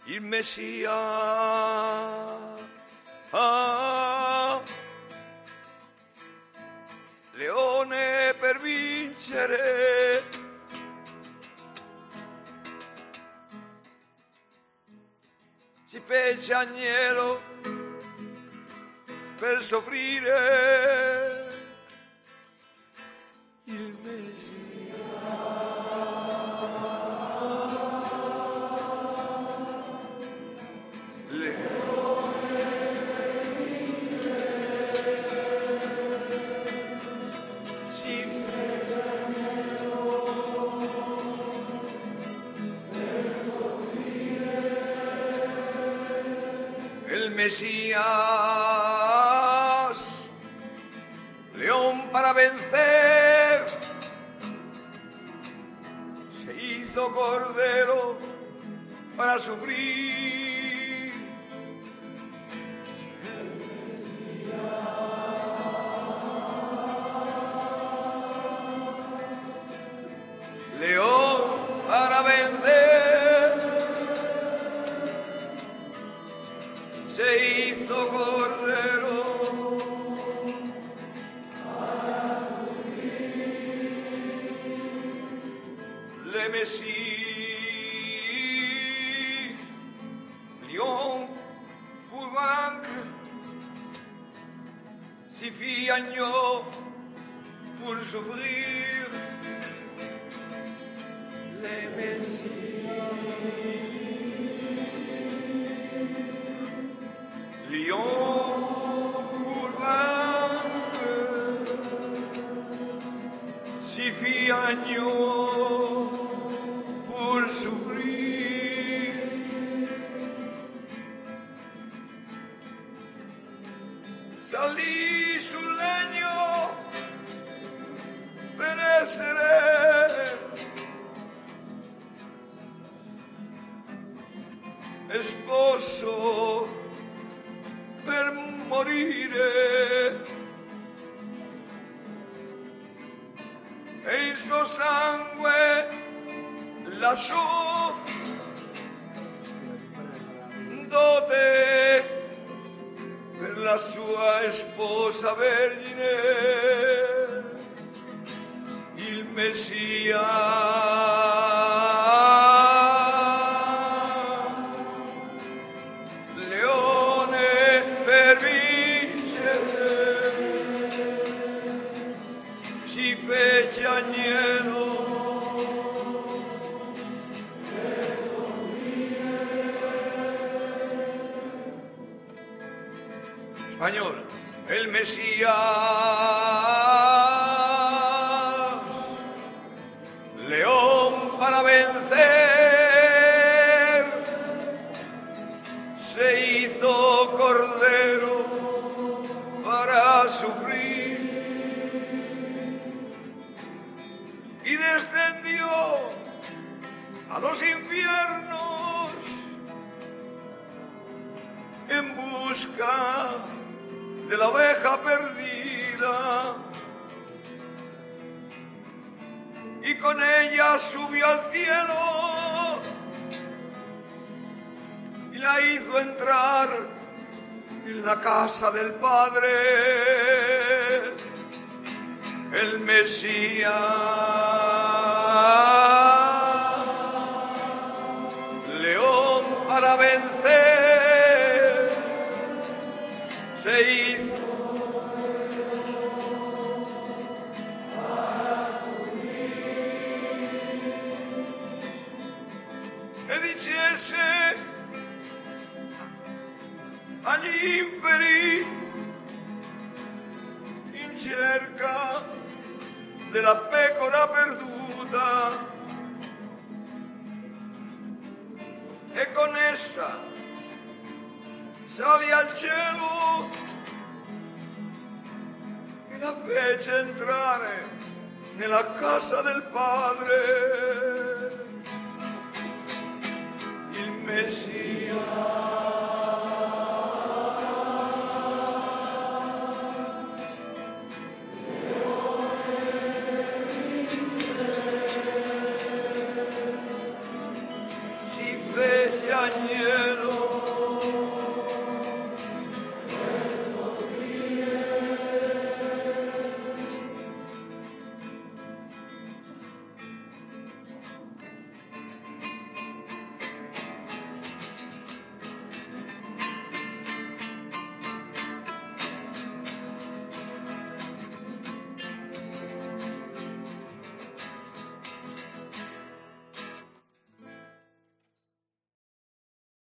il Messia. Leone per vincere, si fece agnello per soffrire, il Messia. El Mesías, león para vencer, se hizo cordero para sufrir. León para vencer, se hizo cordero para sufrir. Le Messie, lion pour vaincre, si fit agneau pour souffrir. Le Messie, lion pour vaincre, si fit agneau pour souffrir. Salì sul legno per essere esposo, per morire, e il suo sangue lasciò dote per la sua sposa vergine, il Messia. Si fece agnello español, el Mesías, león para vencer, se hizo cordero para sufrir. Y descendió a los infiernos en busca de la oveja perdida, y con ella subió al cielo y la hizo entrar en la casa del Padre, el Mesías, león para vencer, se hizo para sufrir. E dicese agli inferi in cerca della pecora perduta, e con essa salì al cielo e la fece entrare nella casa del Padre, il Messia. Si fece añedo